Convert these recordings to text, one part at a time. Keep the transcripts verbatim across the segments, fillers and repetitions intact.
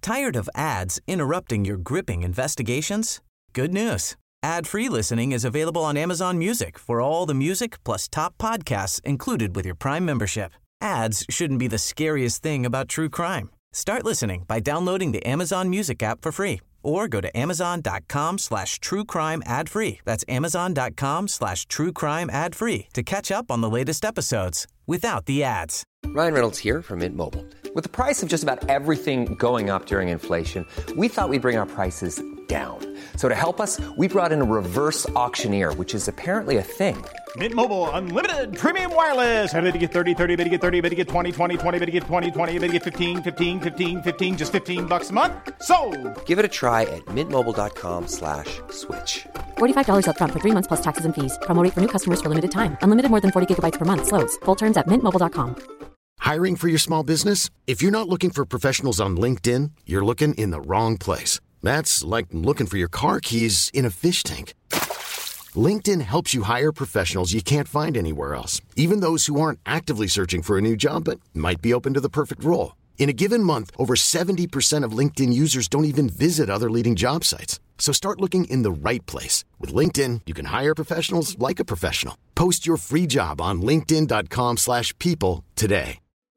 Tired of ads interrupting your gripping investigations? Good news. Ad-free listening is available on Amazon Music for all the music plus top podcasts included with your Prime membership. Ads shouldn't be the scariest thing about true crime. Start listening by downloading the Amazon Music app for free or go to amazon.com slash true crime ad free. That's amazon.com slash true crime ad free to catch up on the latest episodes without the ads. Ryan Reynolds here from Mint Mobile. With the price of just about everything going up during inflation, we thought we'd bring our prices down. So to help us, we brought in a reverse auctioneer, which is apparently a thing. Mint Mobile Unlimited Premium Wireless. How to get thirty, thirty, how to get thirty, how to get twenty, twenty, twenty, how to get twenty, twenty, how to get fifteen, fifteen, fifteen, fifteen, just fifteen bucks a month? Sold! Give it a try at mintmobile.com slash switch. forty-five dollars up front for three months plus taxes and fees. Promo rate for new customers for limited time. Unlimited more than forty gigabytes per month. Slows full terms at mint mobile dot com. Hiring for your small business? If you're not looking for professionals on LinkedIn, you're looking in the wrong place. That's like looking for your car keys in a fish tank. LinkedIn helps you hire professionals you can't find anywhere else, even those who aren't actively searching for a new job but might be open to the perfect role. In a given month, over seventy percent of LinkedIn users don't even visit other leading job sites. So start looking in the right place. With LinkedIn, you can hire professionals like a professional. Post your free job on linkedin.com slash people today.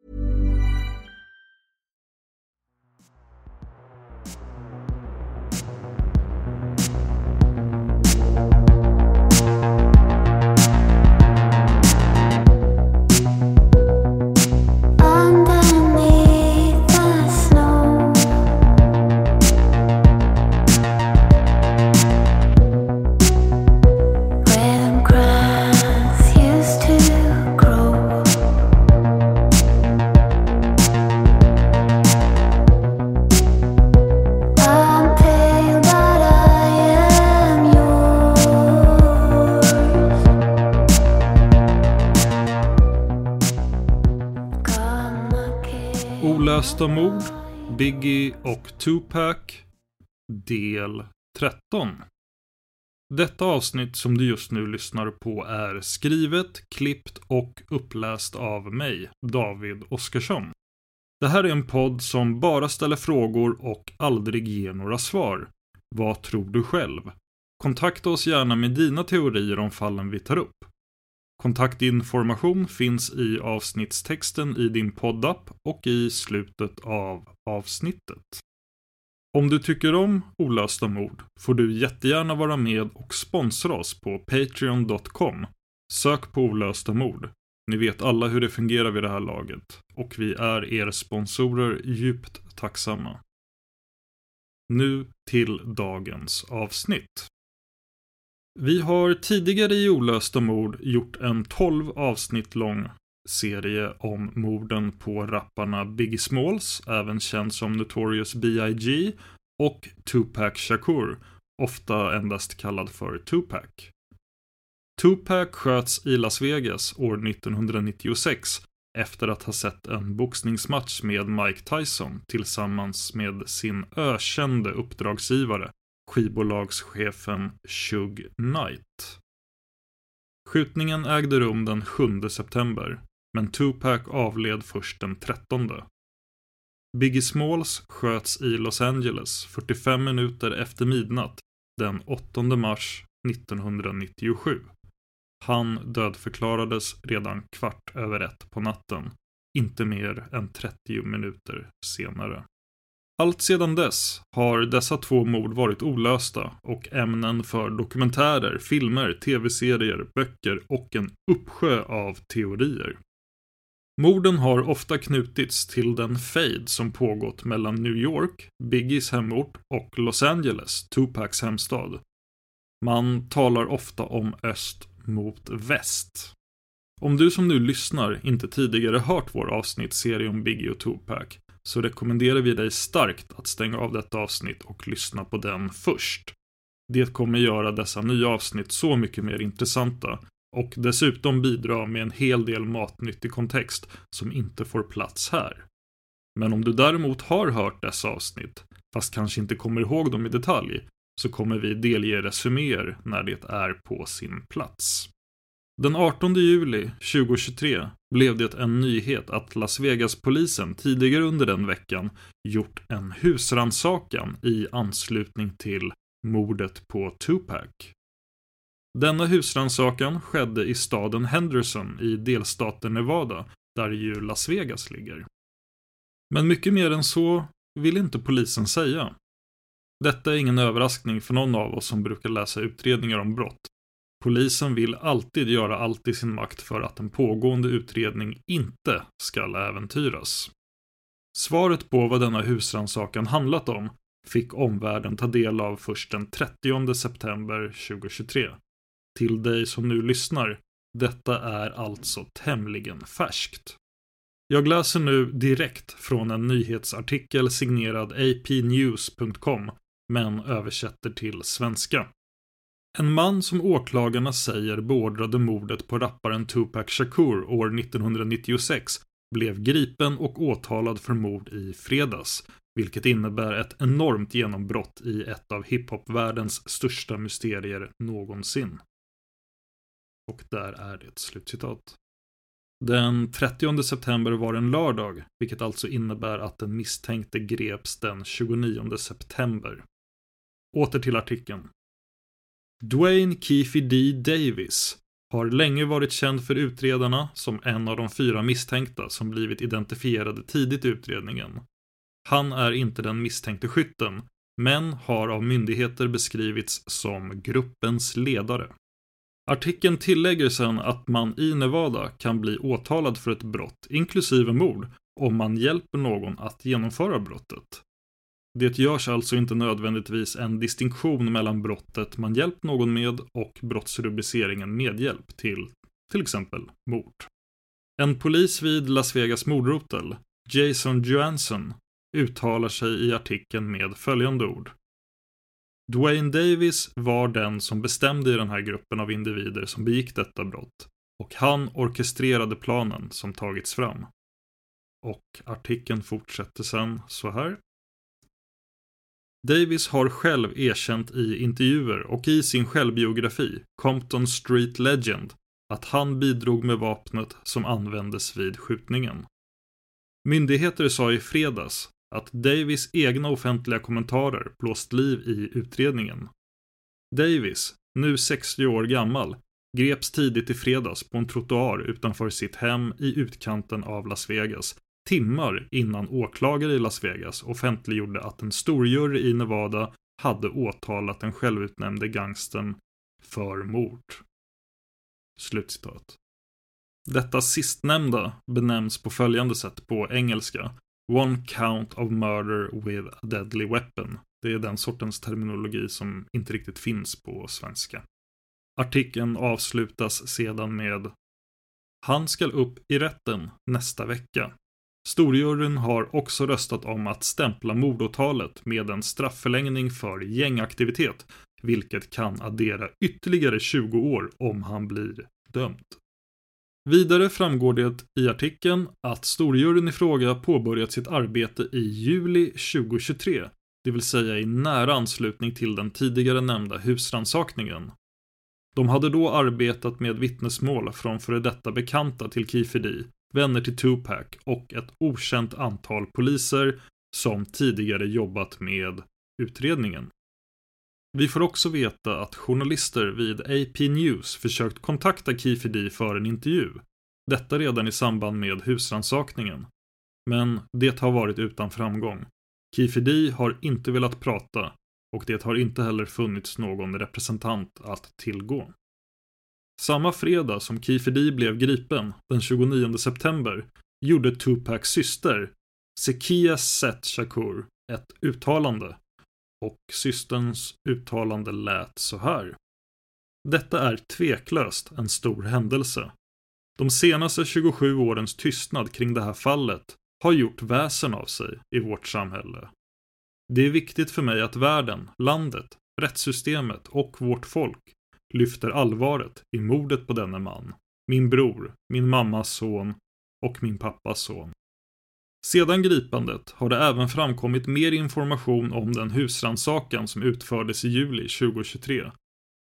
Olösta mord, Biggie och Tupac, del tretton. Detta avsnitt som du just nu lyssnar på är skrivet, klippt och uppläst av mig, David Oskarsson. Det här är en podd som bara ställer frågor och aldrig ger några svar. Vad tror du själv? Kontakta oss gärna med dina teorier om fallen vi tar upp. Kontaktinformation finns i avsnittstexten i din poddapp och i slutet av avsnittet. Om du tycker om olösta mord får du jättegärna vara med och sponsra oss på patreon dot com. Sök på olösta mord. Ni vet alla hur det fungerar vid det här laget och vi är er sponsorer djupt tacksamma. Nu till dagens avsnitt. Vi har tidigare i olösta mord gjort en tolv avsnitt lång serie om morden på rapparna Biggie Smalls, även känd som Notorious B I G, och Tupac Shakur, ofta endast kallad för Tupac. Tupac sköts i Las Vegas år nittonhundranittiosex efter att ha sett en boxningsmatch med Mike Tyson tillsammans med sin ökände uppdragsgivare, skivbolagschefen Suge Knight. Skjutningen ägde rum den sjunde september, men Tupac avled först den trettonde. Biggie Smalls sköts i Los Angeles fyrtiofem minuter efter midnatt den åttonde mars nittonhundranittiosju. Han dödförklarades redan kvart över ett på natten, inte mer än trettio minuter senare. Allt sedan dess har dessa två mord varit olösta och ämnen för dokumentärer, filmer, tv-serier, böcker och en uppsjö av teorier. Morden har ofta knutits till den fejd som pågått mellan New York, Biggies hemort, och Los Angeles, Tupacs hemstad. Man talar ofta om öst mot väst. Om du som nu lyssnar inte tidigare hört vår avsnittsserie om Biggie och Tupac, så rekommenderar vi dig starkt att stänga av detta avsnitt och lyssna på den först. Det kommer göra dessa nya avsnitt så mycket mer intressanta och dessutom bidra med en hel del matnyttig kontext som inte får plats här. Men om du däremot har hört dessa avsnitt, fast kanske inte kommer ihåg dem i detalj, så kommer vi delge resuméer när det är på sin plats. Den artonde juli tjugohundratjugotre blev det en nyhet att Las Vegas-polisen tidigare under den veckan gjort en husrannsakan i anslutning till mordet på Tupac. Denna husrannsakan skedde i staden Henderson i delstaten Nevada, där ju Las Vegas ligger. Men mycket mer än så vill inte polisen säga. Detta är ingen överraskning för någon av oss som brukar läsa utredningar om brott. Polisen vill alltid göra allt i sin makt för att en pågående utredning inte ska äventyras. Svaret på vad denna husrannsakan handlat om fick omvärlden ta del av först den trettionde september tjugohundratjugotre. Till dig som nu lyssnar, detta är alltså tämligen färskt. Jag läser nu direkt från en nyhetsartikel signerad a p news punkt com, men översätter till svenska. En man som åklagarna säger beordrade mordet på rapparen Tupac Shakur år nittonhundranittiosex blev gripen och åtalad för mord i fredags, vilket innebär ett enormt genombrott i ett av hiphop-världens största mysterier någonsin. Och där är det ett slutcitat. Den trettionde september var en lördag, vilket alltså innebär att den misstänkte greps den tjugonionde september. Åter till artikeln. Dwayne Keefe D. Davis har länge varit känd för utredarna som en av de fyra misstänkta som blivit identifierade tidigt i utredningen. Han är inte den misstänkte skytten, men har av myndigheter beskrivits som gruppens ledare. Artikeln tillägger sedan att man i Nevada kan bli åtalad för ett brott, inklusive mord, om man hjälper någon att genomföra brottet. Det görs alltså inte nödvändigtvis en distinktion mellan brottet man hjälpt någon med och brottsrubriceringen medhjälp till till exempel mord. En polis vid Las Vegas mordrotel, Jason Johansson, uttalar sig i artikeln med följande ord. Dwayne Davis var den som bestämde i den här gruppen av individer som begick detta brott, och han orkestrerade planen som tagits fram. Och artikeln fortsätter sen så här. Davis har själv erkänt i intervjuer och i sin självbiografi, Compton Street Legend, att han bidrog med vapnet som användes vid skjutningen. Myndigheter sa i fredags att Davis egna offentliga kommentarer blåst liv i utredningen. Davis, nu sextio år gammal, greps tidigt i fredags på en trottoar utanför sitt hem i utkanten av Las Vegas, timmar innan åklagare i Las Vegas offentliggjorde att en storjury i Nevada hade åtalat den självutnämnde gangstern för mord. Slutcitat. Detta sistnämnda benämns på följande sätt på engelska. One count of murder with a deadly weapon. Det är den sortens terminologi som inte riktigt finns på svenska. Artikeln avslutas sedan med: Han ska upp i rätten nästa vecka. Storjuryn har också röstat om att stämpla mordåtalet med en strafförlängning för gängaktivitet, vilket kan addera ytterligare tjugo år om han blir dömd. Vidare framgår det i artikeln att storjuryn i fråga påbörjat sitt arbete i juli tjugohundratjugotre, det vill säga i nära anslutning till den tidigare nämnda husrannsakningen. De hade då arbetat med vittnesmål från före detta bekanta till Keefe D, vänner till Tupac och ett okänt antal poliser som tidigare jobbat med utredningen. Vi får också veta att journalister vid A P News försökt kontakta Keefe D för en intervju. Detta redan i samband med husrannsakningen. Men det har varit utan framgång. Keefe D har inte velat prata och det har inte heller funnits någon representant att tillgå. Samma fredag som Keefe D blev gripen, den tjugonionde september, gjorde Tupacs syster, Zakiya Seth Shakur, ett uttalande. Och systerns uttalande lät så här. Detta är tveklöst en stor händelse. De senaste tjugosju årens tystnad kring det här fallet har gjort väsen av sig i vårt samhälle. Det är viktigt för mig att världen, landet, rättssystemet och vårt folk lyfter allvaret i mordet på denne man, min bror, min mammas son och min pappas son. Sedan gripandet har det även framkommit mer information om den husrannsakan som utfördes i juli tjugohundratjugotre.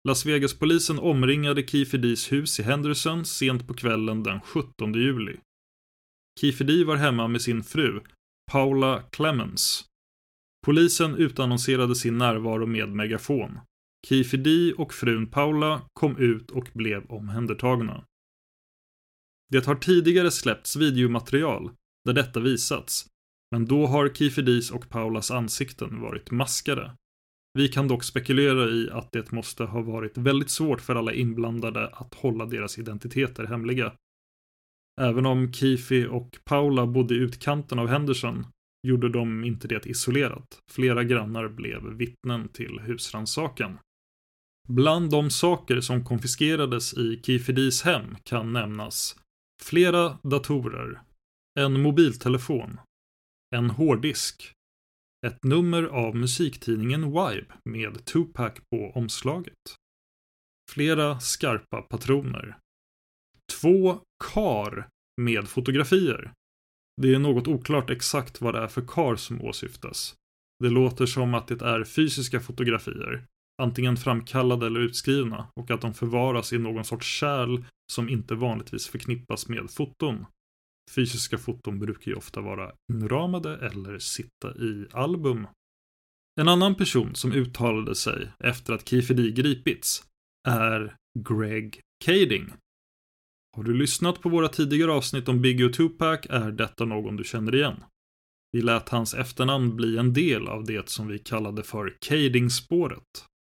Las Vegas-polisen omringade Kiefer Dees hus i Henderson sent på kvällen den sjuttonde juli. Kiefer Dee var hemma med sin fru, Paula Clemens. Polisen utannonserade sin närvaro med megafon. Kiefer Dee och frun Paula kom ut och blev omhändertagna. Det har tidigare släppts videomaterial där detta visats, men då har Kiefer Dees och Paulas ansikten varit maskade. Vi kan dock spekulera i att det måste ha varit väldigt svårt för alla inblandade att hålla deras identiteter hemliga. Även om Kiefer och Paula bodde i utkanten av Henderson gjorde de inte det isolerat. Flera grannar blev vittnen till husrannsakan. Bland de saker som konfiskerades i Kiefer Dees hem kan nämnas flera datorer, en mobiltelefon, en hårddisk, ett nummer av musiktidningen Vibe med Tupac på omslaget, flera skarpa patroner, två kar med fotografier. Det är något oklart exakt vad det är för kar som åsyftas. Det låter som att det är fysiska fotografier, antingen framkallade eller utskrivna, och att de förvaras i någon sorts kärl som inte vanligtvis förknippas med foton. Fysiska foton brukar ju ofta vara inramade eller sitta i album. En annan person som uttalade sig efter att Kiefer Dee gripits är Greg Kading. Har du lyssnat på våra tidigare avsnitt om Biggie och Tupac är detta någon du känner igen. Vi lät hans efternamn bli en del av det som vi kallade för Kading-spåret.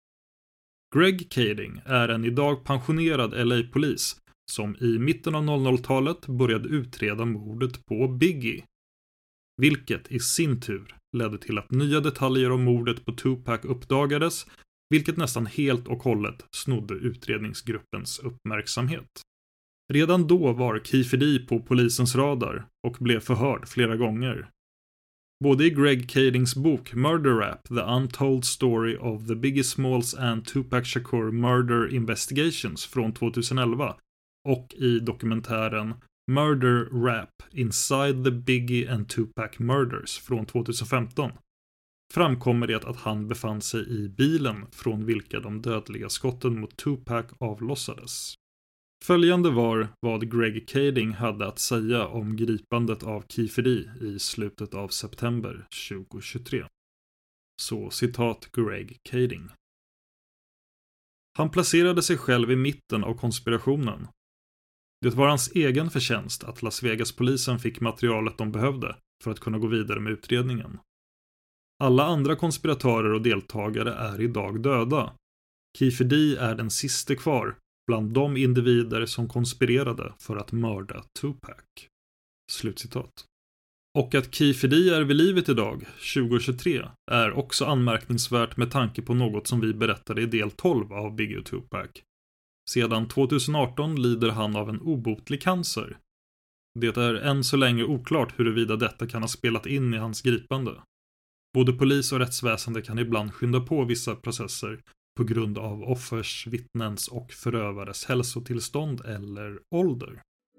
Greg Kading är en idag pensionerad L A-polis som i mitten av noll noll-talet började utreda mordet på Biggie. Vilket i sin tur ledde till att nya detaljer om mordet på Tupac uppdagades, vilket nästan helt och hållet snodde utredningsgruppens uppmärksamhet. Redan då var Kiefer Dee på polisens radar och blev förhörd flera gånger. Både i Greg Kadings bok Murder Rap, The Untold Story of the Biggie Smalls and Tupac Shakur Murder Investigations från tjugoelva och i dokumentären Murder Rap Inside the Biggie and Tupac Murders från tjugofemton framkommer det att han befann sig i bilen från vilka de dödliga skotten mot Tupac avlossades. Följande var vad Greg Kading hade att säga om gripandet av Kiefer Dee i slutet av september tjugohundratjugotre. Så citat Greg Kading. Han placerade sig själv i mitten av konspirationen. Det var hans egen förtjänst att Las Vegas-polisen fick materialet de behövde för att kunna gå vidare med utredningen. Alla andra konspiratörer och deltagare är idag döda. Kiefer Dee är den siste kvar bland de individer som konspirerade för att mörda Tupac. Slutcitat. Och att Kiefer Dee är vid livet idag, tjugohundratjugotre, är också anmärkningsvärt med tanke på något som vi berättade i del tolv av Biggie och Tupac. Sedan tjugoarton lider han av en obotlig cancer. Det är än så länge oklart huruvida detta kan ha spelat in i hans gripande. Både polis och rättsväsende kan ibland skynda på vissa processer på grund av offers, vittnens och förövares hälsotillstånd eller ålder.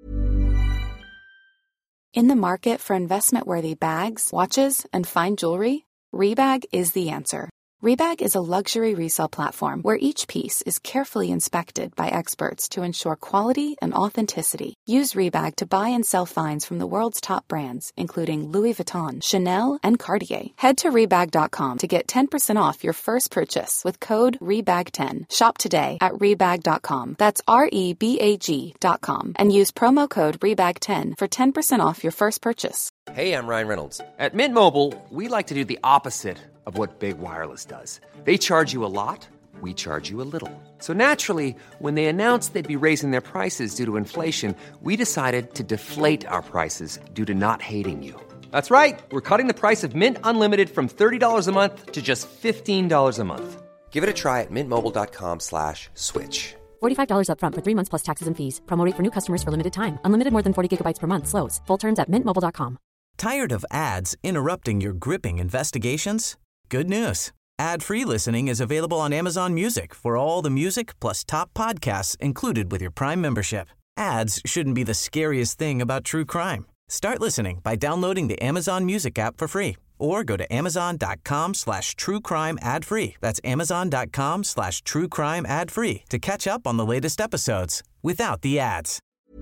In the market for investment-worthy bags, watches, and fine jewelry, Rebag is the answer. Rebag is a luxury resale platform where each piece is carefully inspected by experts to ensure quality and authenticity. Use Rebag to buy and sell finds from the world's top brands, including Louis Vuitton, Chanel, and Cartier. Head to Rebag dot com to get ten percent off your first purchase with code Rebag ten. Shop today at Rebag dot com. That's R E B A G dot com. And use promo code Rebag ten for ten percent off your first purchase. Hey, I'm Ryan Reynolds. At Mint Mobile, we like to do the opposite of what Big Wireless does. They charge you a lot, we charge you a little. So naturally, when they announced they'd be raising their prices due to inflation, we decided to deflate our prices due to not hating you. That's right. We're cutting the price of Mint Unlimited from thirty dollars a month to just fifteen dollars a month. Give it a try at mintmobile.com slash switch. forty-five dollars up front for three months plus taxes and fees. Promo rate for new customers for limited time. Unlimited more than forty gigabytes per month slows. Full terms at mint mobile dot com. Tired of ads interrupting your gripping investigations? Good news. Ad-free listening is available on Amazon Music for all the music plus top podcasts included with your Prime membership. Ads shouldn't be the scariest thing about true crime. Start listening by downloading the Amazon Music app for free or go to amazon.com slash true crime ad free. That's amazon.com slash true crime ad free to catch up on the latest episodes without the ads.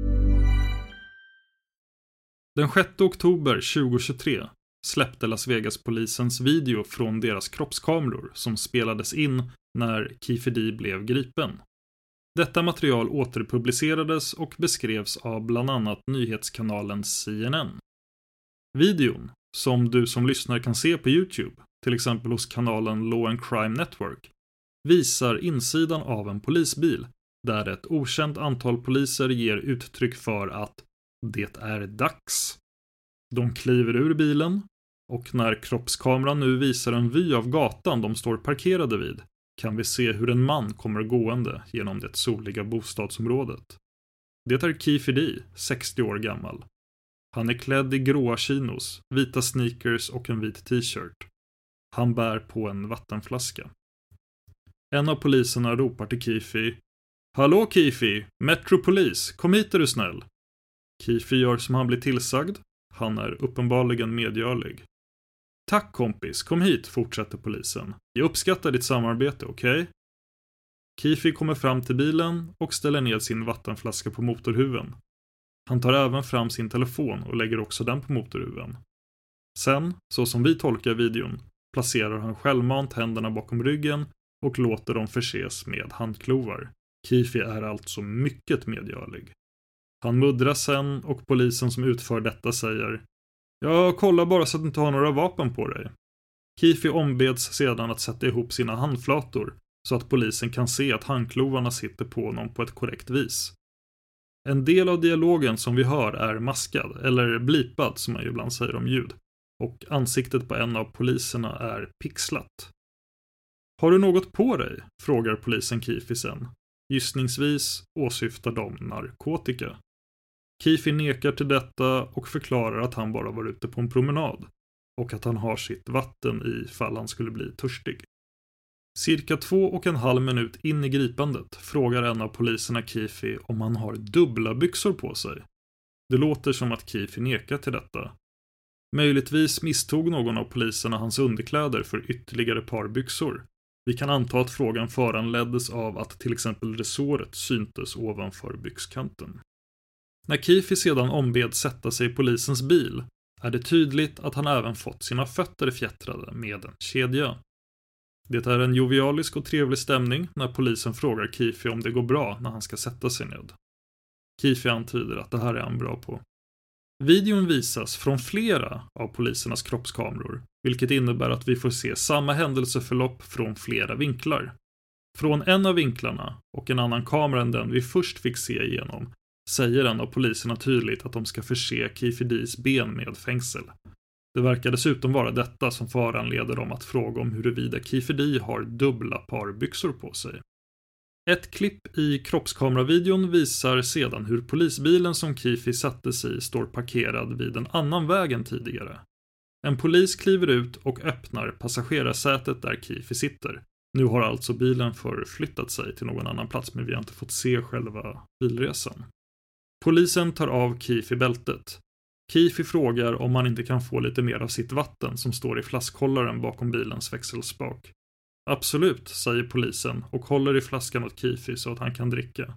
Den sjätte oktober tjugohundratjugotre släppte Las Vegas-polisens video från deras kroppskameror som spelades in när Kiefer D blev gripen. Detta material återpublicerades och beskrevs av bland annat nyhetskanalen C N N. Videon, som du som lyssnare kan se på YouTube, till exempel hos kanalen Law and Crime Network, visar insidan av en polisbil där ett okänt antal poliser ger uttryck för att det är dags. De kliver ur bilen och när kroppskameran nu visar en vy av gatan de står parkerade vid kan vi se hur en man kommer gående genom det soliga bostadsområdet. Det är Kiefer D, sextio år gammal. Han är klädd i gråa chinos, vita sneakers och en vit t-shirt. Han bär på en vattenflaska. En av poliserna ropar till Kiefer: "Hallå Kiefer, Metropolis, kom hit är du snäll." Kiefer gör som han blir tillsagd. Han är uppenbarligen medgörlig. "Tack kompis, kom hit", fortsätter polisen. "Jag uppskattar ditt samarbete, okej?" Okay? Kiefer kommer fram till bilen och ställer ned sin vattenflaska på motorhuven. Han tar även fram sin telefon och lägger också den på motorhuven. Sen, så som vi tolkar videon, placerar han självmant händerna bakom ryggen och låter dem förses med handklovar. Kiefer är alltså mycket medgörlig. Han muddrar sen och polisen som utför detta säger: "Jag kollar bara så att du inte har några vapen på dig." Kiefer ombeds sedan att sätta ihop sina handflator så att polisen kan se att handklovarna sitter på honom på ett korrekt vis. En del av dialogen som vi hör är maskad, eller blipad som man ju ibland säger om ljud, och ansiktet på en av poliserna är pixlat. "Har du något på dig?" frågar polisen Kiefer sen. Gissningsvis åsyftar de narkotika. Kiefer nekar till detta och förklarar att han bara var ute på en promenad och att han har sitt vatten ifall han skulle bli törstig. Cirka två och en halv minut in i gripandet frågar en av poliserna Kiefer om han har dubbla byxor på sig. Det låter som att Kiefer nekar till detta. Möjligtvis misstog någon av poliserna hans underkläder för ytterligare par byxor. Vi kan anta att frågan föranleddes av att till exempel resåret syntes ovanför byxkanten. När Kiefer sedan ombed sätta sig i polisens bil är det tydligt att han även fått sina fötter fjättrade med en kedja. Det är en jovialisk och trevlig stämning när polisen frågar Kiefer om det går bra när han ska sätta sig ned. Kiefer antyder att det här är han bra på. Videon visas från flera av polisernas kroppskameror, vilket innebär att vi får se samma händelseförlopp från flera vinklar. Från en av vinklarna och en annan kamera än den vi först fick se igenom säger en av poliserna tydligt att de ska förse Kiefer Ds ben med fängsel. Det verkar dessutom vara detta som föranleder dem att fråga om huruvida Kiefer D har dubbla par byxor på sig. Ett klipp i kroppskameravideon visar sedan hur polisbilen som Kiefer satte sig i står parkerad vid en annan väg än tidigare. En polis kliver ut och öppnar passagerarsätet där Kiefer sitter. Nu har alltså bilen förflyttat sig till någon annan plats, men vi har inte fått se själva bilresan. Polisen tar av Kiefer bältet. Kiefer frågar om man inte kan få lite mer av sitt vatten som står i flaskhållaren bakom bilens växelspak. Absolut, säger polisen och håller i flaskan åt Kiefer så att han kan dricka.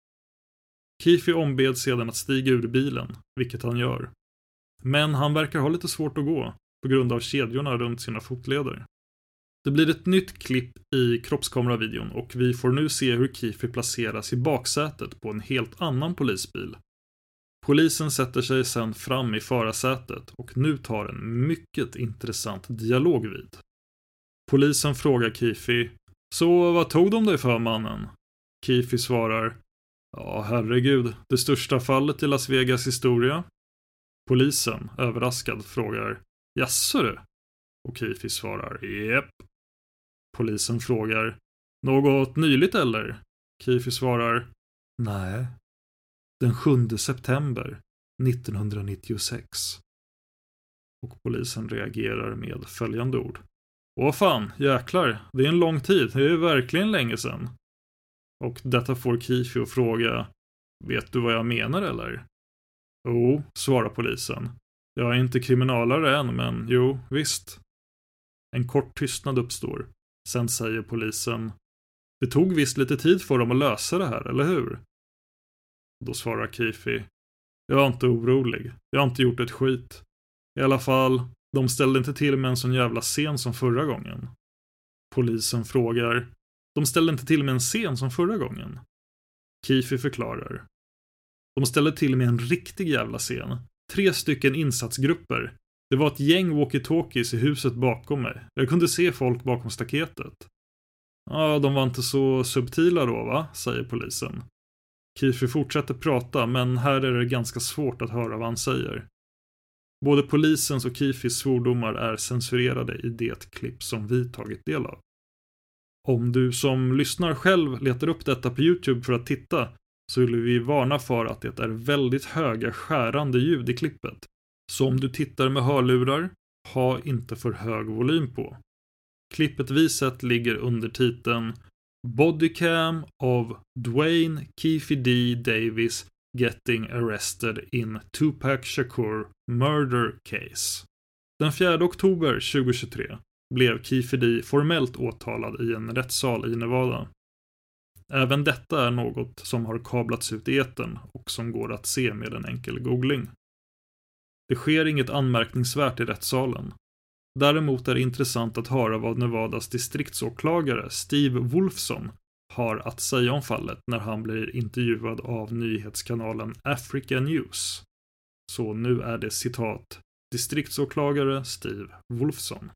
Kiefer ombeds sedan att stiga ur bilen, vilket han gör. Men han verkar ha lite svårt att gå på grund av kedjorna runt sina fotleder. Det blir ett nytt klipp i kroppskameravideon och vi får nu se hur Kiefer placeras i baksätet på en helt annan polisbil. Polisen sätter sig sedan fram i förarsätet och nu tar en mycket intressant dialog vid. Polisen frågar Kiefer: "Så vad tog de dig för, mannen?" Kiefer svarar: "Ja, herregud, det största fallet i Las Vegas historia." Polisen, överraskad, frågar: "Jaså du?" Och Kiefer svarar: "Jep." Polisen frågar: "Något nyligt eller?" Kiefer svarar: "Nej. Den sjunde september nittonhundranittiosex." Och polisen reagerar med följande ord: "Åh fan, jäklar, det är en lång tid, det är verkligen länge sedan." Och detta får Kiefer att fråga: "Vet du vad jag menar eller?" "Jo", svarar polisen. Jag är inte kriminalare än, men jo, visst. En kort tystnad uppstår. Sen säger polisen: det tog visst lite tid för dem att lösa det här, eller hur? Då svarar Keefe: jag är inte orolig. Jag har inte gjort ett skit. I alla fall, de ställde inte till med en sån jävla scen som förra gången. Polisen frågar: de ställde inte till med en scen som förra gången? Keefe förklarar: de ställde till med en riktig jävla scen. Tre stycken insatsgrupper. Det var ett gäng walkie-talkies i huset bakom mig. Jag kunde se folk bakom staketet. Ja, de var inte så subtila då, va? Säger polisen. Keefe fortsätter prata, men här är det ganska svårt att höra vad han säger. Både polisens och Keefes svordomar är censurerade i det klipp som vi tagit del av. Om du som lyssnar själv letar upp detta på YouTube för att titta, så vill vi varna för att det är väldigt höga skärande ljud i klippet. Så om du tittar med hörlurar, ha inte för hög volym på. Klippet vi sett ligger under titeln Bodycam of Dwayne Keefe D. Davis Getting Arrested in Tupac Shakur Murder Case. Den fjärde oktober tjugohundratjugotre blev Keefe D. formellt åtalad i en rättssal i Nevada. Även detta är något som har kablats ut i etern och som går att se med en enkel googling. Det sker inget anmärkningsvärt i rättssalen. Däremot är det intressant att höra vad Nevadas distriktsåklagare Steve Wolfson har att säga om fallet när han blir intervjuad av nyhetskanalen Africa News. Så nu är det citat distriktsåklagare Steve Wolfson.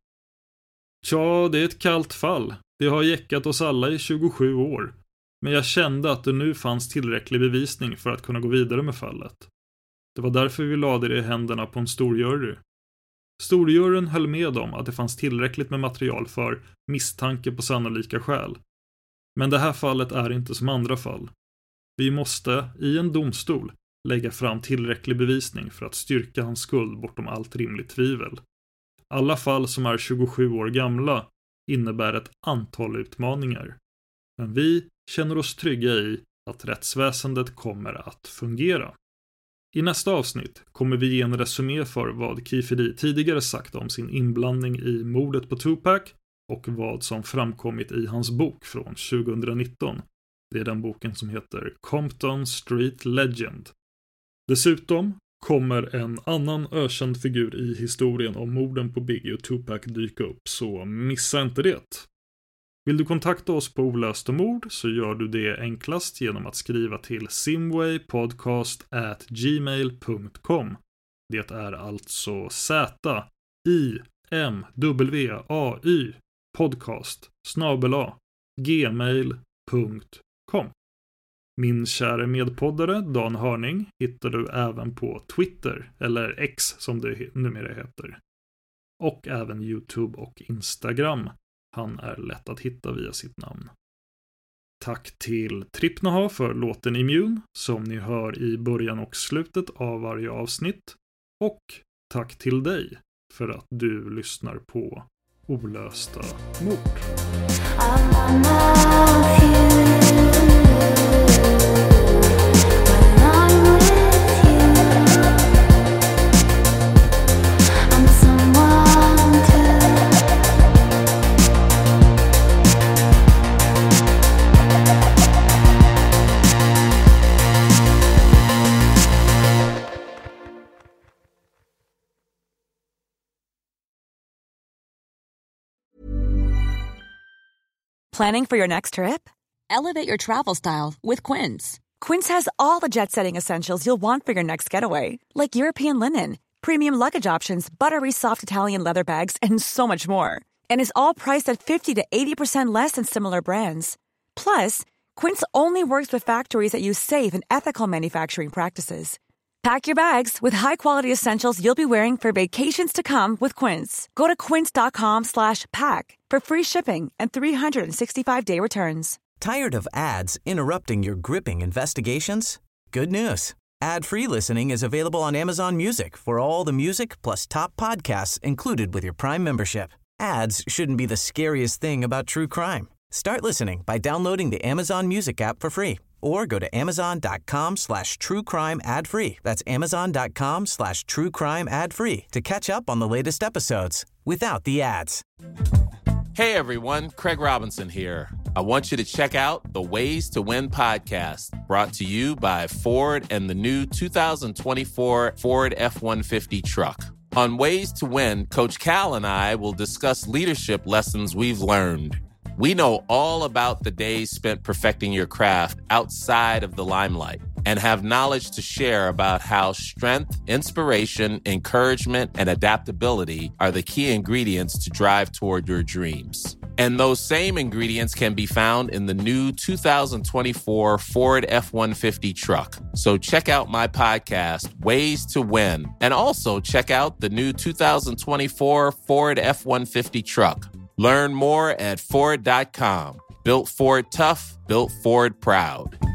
Tja, det är ett kallt fall. Det har jäckat oss alla i tjugosju år. Men jag kände att det nu fanns tillräcklig bevisning för att kunna gå vidare med fallet. Det var därför vi lade det i händerna på en stor jury. Storjuryn höll med om att det fanns tillräckligt med material för misstanke på sannolika skäl. Men det här fallet är inte som andra fall. Vi måste, i en domstol, lägga fram tillräcklig bevisning för att styrka hans skuld bortom allt rimligt tvivel. Alla fall som är tjugosju år gamla innebär ett antal utmaningar. Men vi känner oss trygga i att rättsväsendet kommer att fungera. I nästa avsnitt kommer vi ge en resumé för vad Keefe D. tidigare sagt om sin inblandning i mordet på Tupac och vad som framkommit i hans bok från tjugohundranitton. Det är den boken som heter Compton Street Legend. Dessutom kommer en annan ökänd figur i historien om morden på Biggie och Tupac dyka upp, så missa inte det. Vill du kontakta oss på Olösta mord så gör du det enklast genom att skriva till simwaypodcast at gmail dot com. Det är alltså Z I M W A Y podcast snabel-a gmail dot com. Min kära medpoddare Dan Hörning hittar du även på Twitter, eller X som det numera heter. Och även YouTube och Instagram. Han är lätt att hitta via sitt namn. Tack till Tripnaha för låten Immune som ni hör i början och slutet av varje avsnitt. Och tack till dig för att du lyssnar på Olösta mord. Planning for your next trip? Elevate your travel style with Quince. Quince has all the jet-setting essentials you'll want for your next getaway, like European linen, premium luggage options, buttery soft Italian leather bags, and so much more. And is all priced at fifty to eighty percent less than similar brands. Plus, Quince only works with factories that use safe and ethical manufacturing practices. Pack your bags with high-quality essentials you'll be wearing for vacations to come with Quince. Go to quince.com slash pack for free shipping and three sixty-five day returns. Tired of ads interrupting your gripping investigations? Good news. Ad-free listening is available on Amazon Music for all the music plus top podcasts included with your Prime membership. Ads shouldn't be the scariest thing about true crime. Start listening by downloading the Amazon Music app for free or go to amazon.com slash true crime ad free. That's amazon.com slash true crime ad free to catch up on the latest episodes without the ads. Hey everyone, Craig Robinson here. I want you to check out the Ways to Win podcast, brought to you by Ford and the new two thousand twenty-four Ford F one fifty truck. On Ways to Win, Coach Cal and I will discuss leadership lessons we've learned. We know all about the days spent perfecting your craft outside of the limelight and have knowledge to share about how strength, inspiration, encouragement, and adaptability are the key ingredients to drive toward your dreams. And those same ingredients can be found in the new two thousand twenty-four Ford F one fifty truck. So check out my podcast, Ways to Win, and also check out the new two thousand twenty-four Ford F one fifty truck. Learn more at Ford dot com. Built Ford tough, built Ford proud.